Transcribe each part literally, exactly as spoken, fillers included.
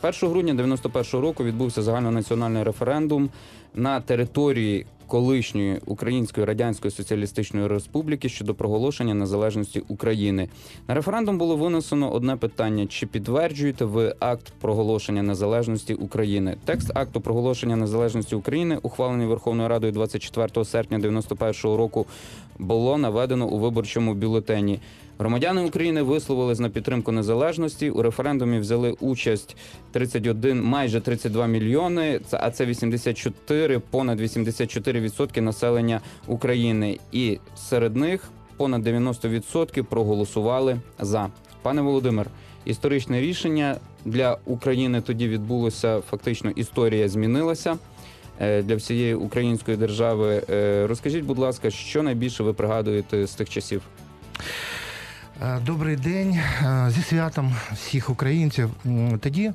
першого грудня дев'яносто першого року відбувся загальнонаціональний референдум на території колишньої Української Радянської Соціалістичної Республіки щодо проголошення незалежності України. На референдум було винесено одне питання: чи підтверджуєте ви акт проголошення незалежності України? Текст акту проголошення незалежності України, ухвалений Верховною Радою двадцять четвертого серпня дев'яносто першого року, було наведено у виборчому бюлетені. Громадяни України висловились на підтримку незалежності. У референдумі взяли участь тридцять один, майже тридцять два мільйони, а це вісімдесят чотири, понад вісімдесят чотири відсотки населення України. І серед них понад дев'яносто відсотків проголосували за. Пане Володимир, історичне рішення для України тоді відбулося, фактично історія змінилася для всієї української держави. Розкажіть, будь ласка, що найбільше ви пригадуєте з тих часів? Добрий день, зі святом всіх українців. Тоді,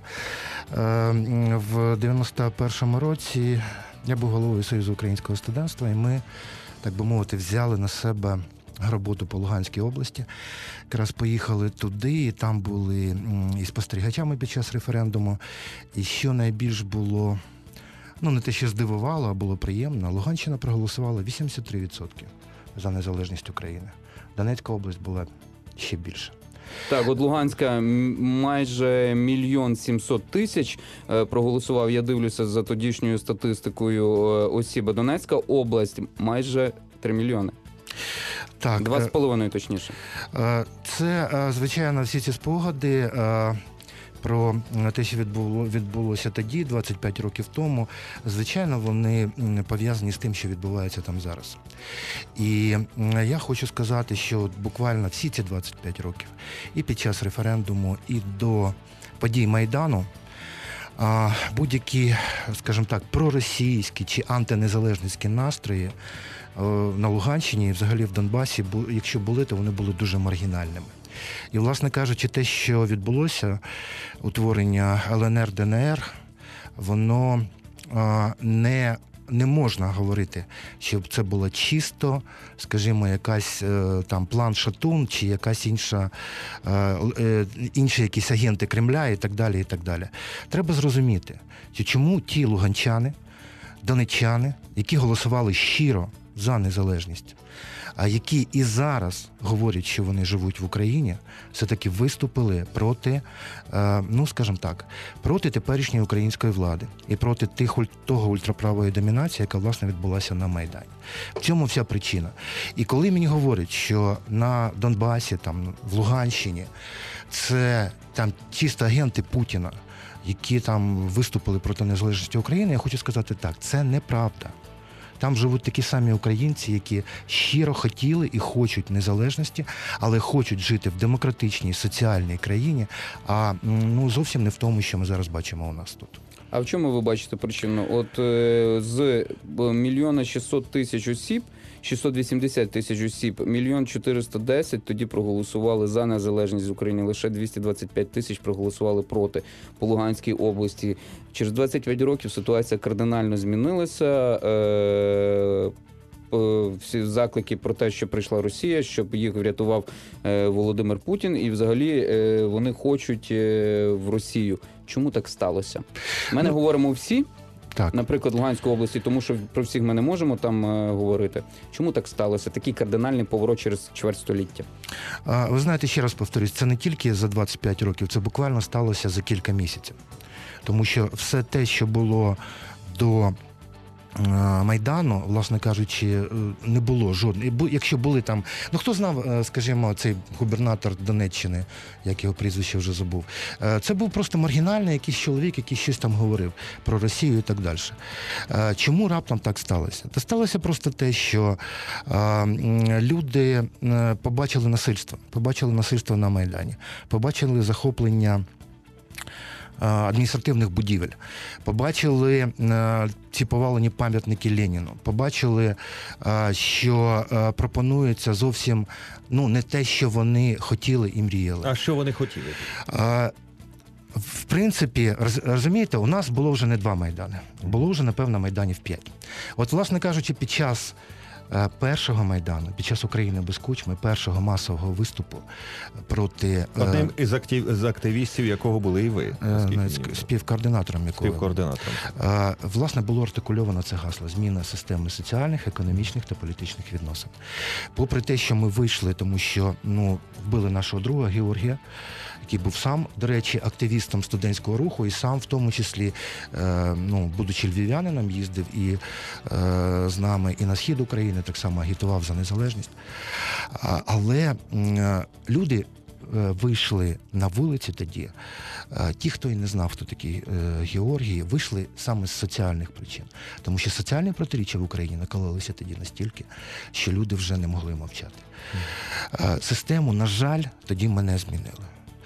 в дев'яносто першому році, я був головою Союзу українського студентства, і ми, так би мовити, взяли на себе роботу по Луганській області. Якраз поїхали туди, і там були і спостерігачами під час референдуму. І що найбільш було, ну не те, що здивувало, а було приємно, Луганщина проголосувала вісімдесят три відсотки за незалежність України. Донецька область була ще більше. Так, от Луганська майже мільйон сімсот тисяч проголосував, я дивлюся за тодішньою статистикою осіб, а Донецька область майже три мільйони. Так. Два з половиною, точніше. Це, звичайно, всі ці спогади про те, що відбулося тоді, двадцять п'ять років тому, звичайно, вони пов'язані з тим, що відбувається там зараз. І я хочу сказати, що буквально всі ці двадцять п'ять років, і під час референдуму, і до подій Майдану, будь-які, скажімо так, проросійські чи антинезалежницькі настрої на Луганщині і взагалі в Донбасі, якщо були, то вони були дуже маргінальними. І, власне кажучи, те, що відбулося, утворення Л Н Р, Д Н Р, воно а, не, не можна говорити, щоб це було чисто, скажімо, якась е, там план Шатун чи якась інша, е, е, інші якісь агенти Кремля і так далі, і так далі. Треба зрозуміти, що чому ті луганчани, донеччани, які голосували щиро за незалежність, а які і зараз говорять, що вони живуть в Україні, все-таки виступили проти, ну, скажімо так, проти теперішньої української влади і проти тих, того ультраправої домінації, яка, власне, відбулася на Майдані. В цьому вся причина. І коли мені говорять, що на Донбасі, там, в Луганщині, це там чисто агенти Путіна, які там виступили проти незалежності України, я хочу сказати так, це неправда. Там живуть такі самі українці, які щиро хотіли і хочуть незалежності, але хочуть жити в демократичній, соціальній країні, а ну, зовсім не в тому, що ми зараз бачимо у нас тут. А в чому ви бачите причину? От е, з мільйона шістсот тисяч осіб, шістсот вісімдесят тисяч осіб, мільйон чотириста десять тоді проголосували за незалежність з України, лише двісті двадцять п'ять тисяч проголосували проти по Луганській області. Через двадцять п'ять років ситуація кардинально змінилася. Е, всі заклики про те, що прийшла Росія, щоб їх врятував е, Володимир Путін, і взагалі е, вони хочуть е, в Росію. Чому так сталося? Ми не ну, говоримо всі, так. Наприклад, Луганської області, тому що про всіх ми не можемо там е, говорити. Чому так сталося? Такий кардинальний поворот через чверть століття. А, ви знаєте, ще раз повторюсь, це не тільки за двадцять п'ять років, це буквально сталося за кілька місяців. Тому що все те, що було до Майдану, власне кажучи, не було жодної. Якщо були там, ну хто знав, скажімо, цей губернатор Донеччини, як його прізвище вже забув, це був просто маргінальний якийсь чоловік, який щось там говорив про Росію і так далі. Чому раптом так сталося? Та сталося просто те, що люди побачили насильство, побачили насильство на Майдані, побачили захоплення адміністративних будівель, побачили ці повалені пам'ятники Леніну, побачили, що пропонується зовсім ну, не те, що вони хотіли і мріяли. А що вони хотіли? В принципі, розумієте, у нас було вже не два Майдани, було вже, напевно, Майданів п'ять. От, власне кажучи, під час е, першого Майдану, під час України без кучми, першого масового виступу проти... е, Одним із, актив, з активістів, якого були і ви. е, наскільки навіть мені відомо. співкоординатором якого. Співкоординатором. Е, Власне, було артикульовано це гасло зміна системи соціальних, економічних та політичних відносин. Попри те, що ми вийшли, тому що ну, вбили нашого друга Георгія, який був сам, до речі, активістом студентського руху, і сам в тому числі, е, ну, будучи львів'янином, їздив і е, з нами і на схід України, так само агітував за незалежність. А, але е, люди вийшли на вулиці тоді, ті, хто і не знав, хто такий Георгій, вийшли саме з соціальних причин. Тому що соціальні протиріччя в Україні накалилися тоді настільки, що люди вже не могли мовчати. Mm. Систему, на жаль, тоді ми не змінили.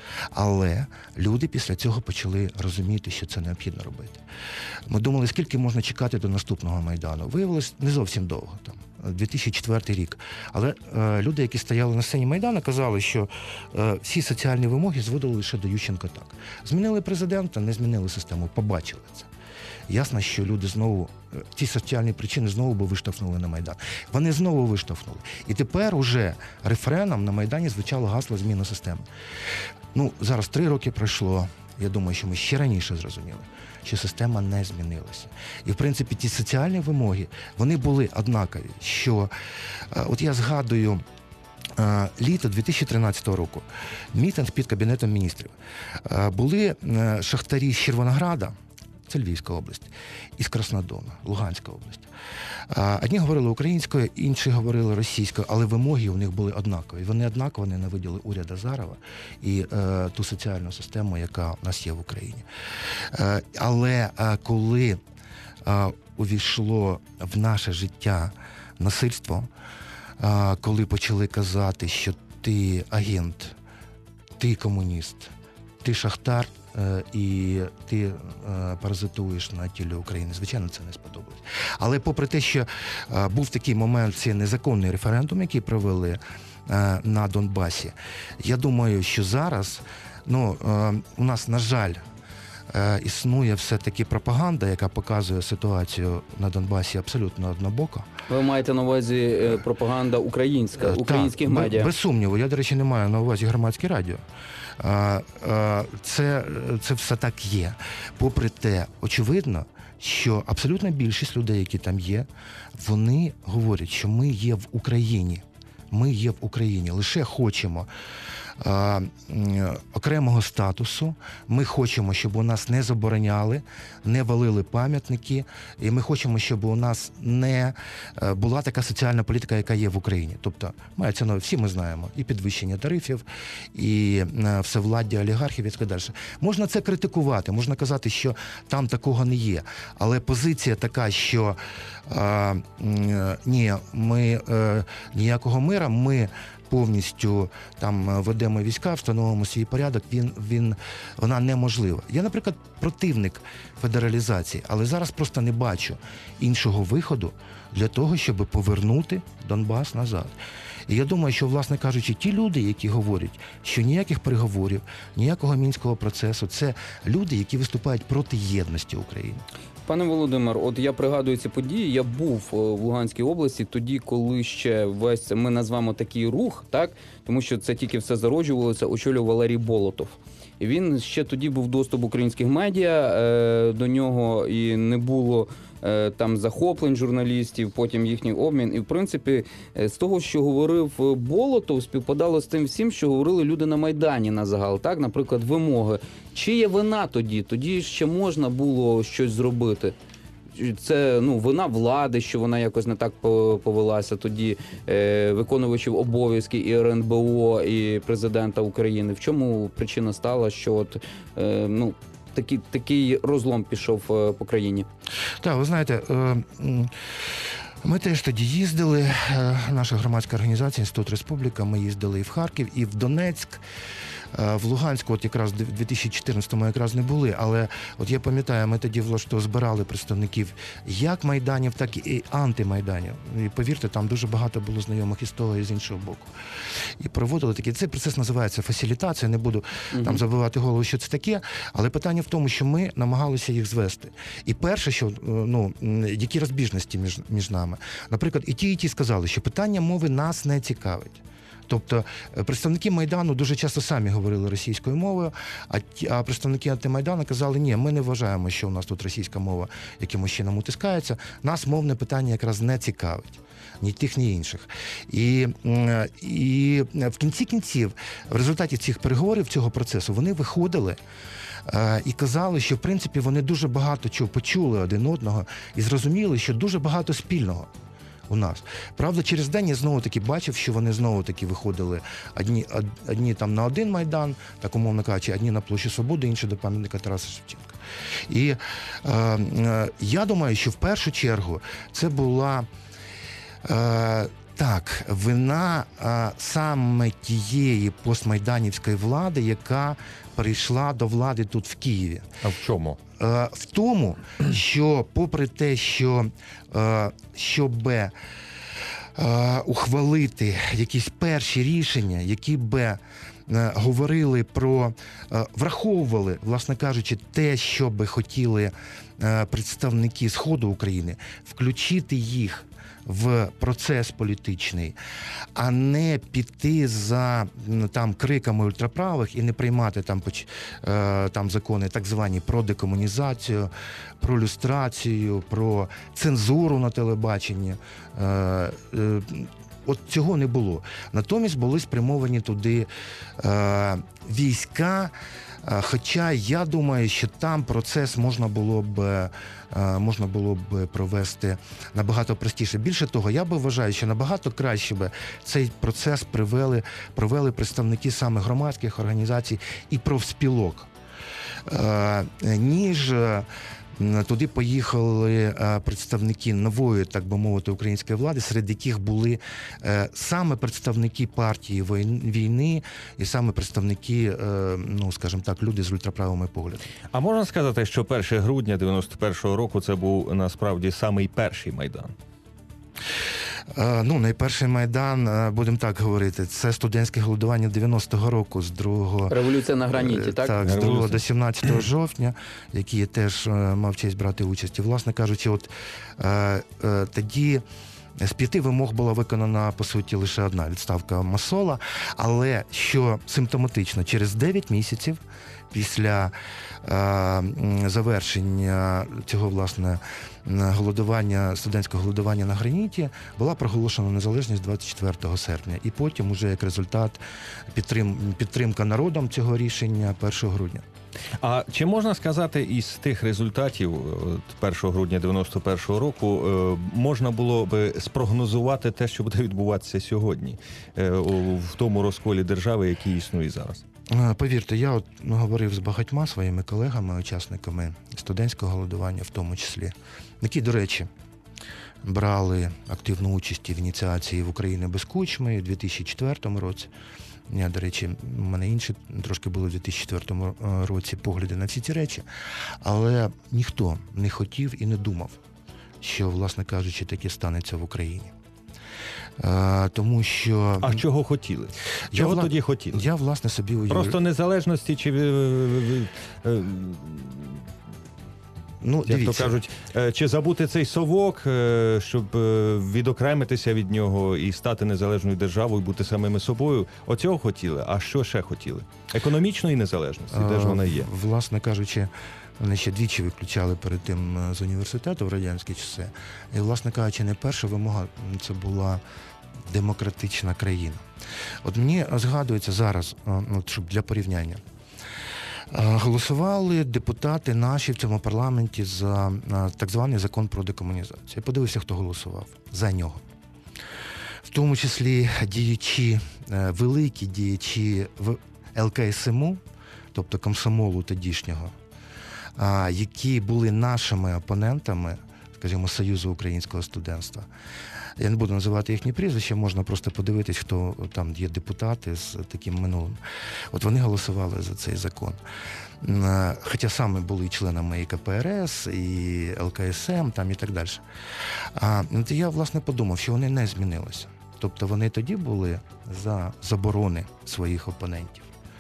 Але люди після цього почали розуміти, що це необхідно робити. Ми думали, скільки можна чекати до наступного Майдану. Виявилось, не зовсім довго, там, дві тисячі четвертий рік. Але е, люди, які стояли на сцені Майдану, казали, що е, всі соціальні вимоги зводили лише до Ющенка так. Змінили президента, не змінили систему, побачили це. Ясно, що люди знову, ті соціальні причини знову би виштовхнули на Майдан. Вони знову виштовхнули. І тепер уже рефреном на Майдані звучало гасло зміни системи. Ну, зараз три роки пройшло. Я думаю, що ми ще раніше зрозуміли, що система не змінилася. І, в принципі, ті соціальні вимоги, вони були однакові. Що, от я згадую, літо дві тисячі тринадцятого року, мітинг під Кабінетом міністрів. Були шахтарі з Червонограда, це Львівська область, і з Краснодона, Луганська область. Одні говорили українською, інші говорили російською, але вимоги у них були однакові. Вони однаково ненавиділи уряд Азарова і е, ту соціальну систему, яка у нас є в Україні. Е, але е, коли е, увійшло в наше життя насильство, е, коли почали казати, що ти агент, ти комуніст, ти шахтар, і ти паразитуєш на тілі України. Звичайно, це не сподобалось. Але попри те, що був такий момент, це незаконний референдум, який провели на Донбасі, я думаю, що зараз, ну, у нас, на жаль, існує все-таки пропаганда, яка показує ситуацію на Донбасі абсолютно однобоко. Ви маєте на увазі пропаганда українська, українських так, медіа? Без сумніву. Я, до речі, не маю на увазі громадське радіо. Це, це все так є. Попри те, очевидно, що абсолютна більшість людей, які там є, вони говорять, що ми є в Україні. Ми є в Україні. Лише хочемо а, окремого статусу. Ми хочемо, щоб у нас не забороняли, не валили пам'ятники. І ми хочемо, щоб у нас не була така соціальна політика, яка є в Україні. Тобто, мається на всі ми знаємо, і підвищення тарифів, і всевладдя олігархів, і так далі. Можна це критикувати, можна казати, що там такого не є. Але позиція така, що а, ні, ми а, ніякого мира, ми повністю там ведемо війська, встановимо свій порядок, він, він, вона неможлива. Я, наприклад, противник федералізації, але зараз просто не бачу іншого виходу для того, щоб повернути Донбас назад. І я думаю, що, власне кажучи, ті люди, які говорять, що ніяких переговорів, ніякого мінського процесу, це люди, які виступають проти єдності України. Пане Володимир, от я пригадую ці події, я був в Луганській області тоді, коли ще весь, ми назвемо такий рух, так, тому що це тільки все зароджувалося, очолював Валерій Болотов. І він ще тоді був доступ українських медіа, е, до нього і не було е, там захоплень журналістів, потім їхній обмін. І, в принципі, з того, що говорив Болотов, співпадало з тим всім, що говорили люди на Майдані на загал, так, наприклад, вимоги. Чия вина тоді? Тоді ще можна було щось зробити. Це, ну, вина влади, що вона якось не так повелася тоді, е, виконувачів обов'язки і ер ен бе о, і президента України. В чому причина стала, що от, е, ну, такий, такий розлом пішов е, по країні? Так, ви знаєте, е, ми теж тоді їздили, е, наша громадська організація «Інститут Республіка», ми їздили і в Харків, і в Донецьк. Е, В Луганську, от якраз в дві тисячі чотирнадцятому якраз не були, але от я пам'ятаю, ми тоді власне збирали представників як майданів, так і антимайданів. І повірте, там дуже багато було знайомих із того, і з іншого боку. І проводили такі. Цей процес називається фасилітація, не буду Мгм. там забивати голову, що це таке, але питання в тому, що ми намагалися їх звести. І перше, що, е, ну, м, які розбіжності між, між нами. Наприклад, і ті, і ті сказали, що питання мови нас не цікавить. Тобто е, представники Майдану дуже часто самі говорили російською мовою, а, ті, а представники антимайдану казали, ні, ми не вважаємо, що у нас тут російська мова якимось чином утискається, нас мовне питання якраз не цікавить. Ні тих, ні інших. І, м, і в кінці кінців, в результаті цих переговорів, цього процесу, вони виходили е, і казали, що в принципі вони дуже багато чого почули один одного і зрозуміли, що дуже багато спільного у нас. Правда, через день я знову-таки бачив, що вони знову-таки виходили одні, од- одні там на один Майдан, так умовно кажучи, одні на площі Свободи, інші до пам'ятника Тараса Шевченка. І е, е, я думаю, що в першу чергу це була Е, так, вина е, саме тієї постмайданівської влади, яка прийшла до влади тут в Києві. А в чому? Е, в тому, що попри те, що е, щоб е, ухвалити якісь перші рішення, які би е, говорили про, е, враховували, власне кажучи, те, що би хотіли е, представники Сходу України, включити їх в процес політичний, а не піти за ну, там криками ультраправих і не приймати там, поч- е, там закони так звані про декомунізацію, про люстрацію, про цензуру на телебаченні. Е, е, От цього не було. Натомість були спрямовані туди е, війська. Е, Хоча я думаю, що там процес можна було б е, можна було б провести набагато простіше. Більше того, я би вважаю, що набагато краще би цей процес привели, провели представники саме громадських організацій і профспілок, е, ніж е, туди поїхали е, представники нової, так би мовити, української влади, серед яких були е, саме представники партії войн- війни і саме представники, е, ну, скажімо так, люди з ультраправими поглядами. А можна сказати, що перше грудня дев'яносто першого року це був насправді самий перший Майдан? Е, Ну, найперший Майдан, е, будемо так говорити, це студентське голодування дев'яностого року з другого Революція на граніті, так? Так, з Революція. другого до сімнадцятого жовтня, який я теж е, мав честь брати участь. І, власне кажучи, от е, е, тоді з п'яти вимог була виконана, по суті, лише одна – відставка Масола. Але, що симптоматично, через дев'ять місяців після е, м, завершення цього, власне, голодування, студентського голодування на граніті була проголошена незалежність двадцять четвертого серпня. І потім, уже як результат, підтрим, підтримка народом цього рішення першого грудня. А чи можна сказати, із тих результатів от, першого грудня дев'яносто першого року е, можна було би спрогнозувати те, що буде відбуватися сьогодні е, у- в тому розколі держави, який існує зараз? Е, Повірте, я от говорив з багатьма своїми колегами, учасниками студентського голодування, в тому числі, які, до речі, брали активну участь в ініціації в Україні без кучми у дві тисячі четвертому році. Я, до речі, у мене інші трошки були в дві тисячі четвертому році погляди на всі ці речі, але ніхто не хотів і не думав, що, власне кажучи, таке станеться в Україні. Е, Тому що... А чого хотіли? Чого вла- тоді хотіли? Я, власне, собі уявляю. Просто незалежності чи, е, е, е, Ну, як дивіться. то кажуть, е, чи забути цей совок, е, щоб е, відокремитися від нього і стати незалежною державою, бути самими собою? Оцього хотіли? А що ще хотіли? Економічної незалежності? Де ж вона є? Е, Власне кажучи, мене ще двічі виключали перед тим е, з університету в радянські часи. І, власне кажучи, не перша вимога м, це була демократична країна. От мені згадується зараз, е, ну, щоб для порівняння. Е, Голосували депутати наші в цьому парламенті за е, так званий закон про декомунізацію. Я подивився, хто голосував за нього. В тому числі діячі, е, великі діячі в ел ка ес ем у, тобто комсомолу тодішнього, а, які були нашими опонентами, скажімо, Союзу українського студентства. Я не буду називати їхні прізвища, можна просто подивитись, хто там є депутати з таким минулим. От вони голосували за цей закон. Хоча саме були членами і ка пе ер ес, і ел ка ес ем, там і так далі. А от я, власне, подумав, що вони не змінилися. Тобто вони тоді були за заборони своїх опонентів.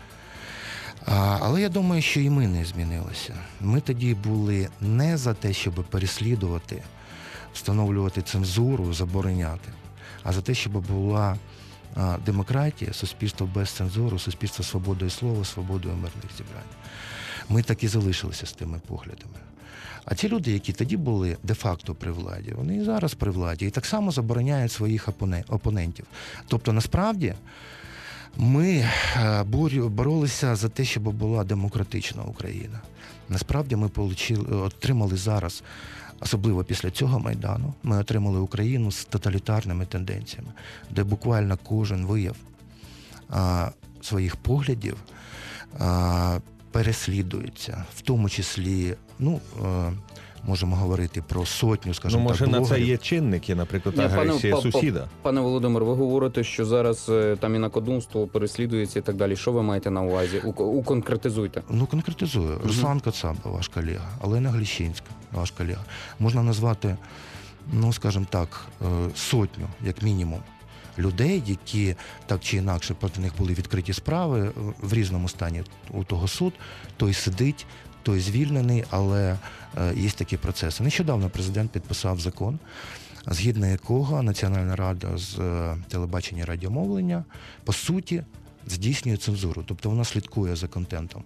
А, але я думаю, що і ми не змінилися. Ми тоді були не за те, щоб переслідувати, встановлювати цензуру, забороняти, а за те, щоб була а, демократія, суспільство без цензури, суспільство свободою слова, свободою мирних зібрань. Ми так і залишилися з тими поглядами. А ті люди, які тоді були де-факто при владі, вони і зараз при владі, і так само забороняють своїх опонентів. Тобто, насправді, ми боролися за те, щоб була демократична Україна. Насправді ми отримали зараз, особливо після цього Майдану, ми отримали Україну з тоталітарними тенденціями, де буквально кожен вияв а, своїх поглядів а, переслідується, в тому числі, ну, а, можемо говорити про сотню, скажімо ну, так, може, блогерів. на це є чинники, наприклад, Ні, агресія пане, сусіда. Пане Володимир, ви говорите, що зараз е, там інакодумство переслідується і так далі. Що ви маєте на увазі? У, уконкретизуйте. Ну, конкретизую. Угу. Руслан Кацаба, ваш колега, Олена Гліщинська, ваш колега. Можна назвати, ну, скажімо так, сотню, як мінімум, людей, які так чи інакше проти них були відкриті справи в різному стані. У того суд, той сидить, той звільнений, але е, є такі процеси. Нещодавно президент підписав закон, згідно якого Національна рада з е, телебачення і радіомовлення, по суті, здійснює цензуру. Тобто вона слідкує за контентом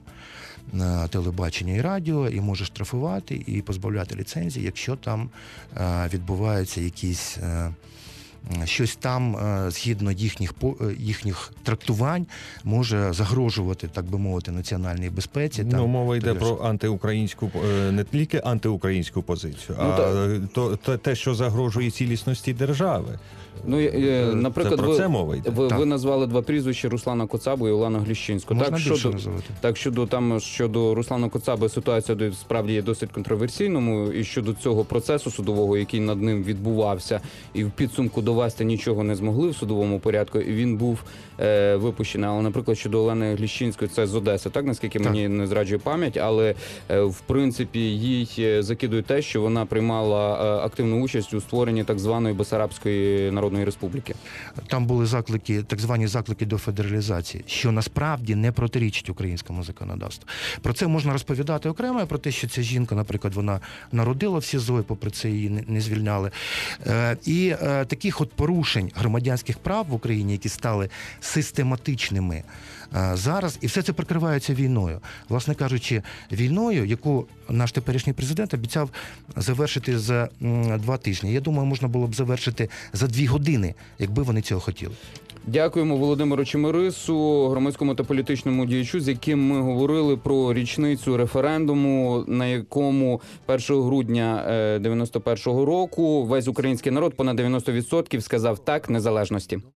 е, телебачення і радіо і може штрафувати і позбавляти ліцензії, якщо там е, відбуваються якісь... Е, щось там, згідно їхніх, їхніх трактувань, може загрожувати, так би мовити, національній безпеці. Ну, там, мова йде про антиукраїнську, не тільки антиукраїнську позицію, ну, а то, то, те, що загрожує цілісності держави. Ну, е, наприклад, це про ви, це мова йде. Ви, ви назвали два прізвища Руслана Коцабу і Олену Гліщинську. Можна так, більше щодо, називати. Так, щодо, там, щодо Руслана Коцаби ситуація справді є досить контроверсійному, і щодо цього процесу судового, який над ним відбувався, і в підсумку довести нічого не змогли в судовому порядку, і він був е, випущений. Але, наприклад, щодо Олени Гліщинської, це з Одеси, так, наскільки так. мені не зраджує пам'ять, але, е, в принципі, їй закидують те, що вона приймала е, активну участь у створенні так званої Бессарабської Народної Республіки. Там були заклики, так звані заклики до федералізації, що насправді не протирічить українському законодавству. Про це можна розповідати окремо, про те, що ця жінка, наприклад, вона народила в СІЗО, і попри це її не, не звільняли. Е, і е, таких от порушень громадянських прав в Україні, які стали систематичними е, зараз, і все це прикривається війною. Власне кажучи, війною, яку наш теперішній президент обіцяв завершити за м, два тижні. Я думаю, можна було б завершити за дві години, якби вони цього хотіли. Дякуємо Володимиру Чемерису, громадському та політичному діячу, з яким ми говорили про річницю референдуму, на якому першого грудня дев'яносто першого року весь український народ, понад дев'яносто відсотків, сказав «так» незалежності.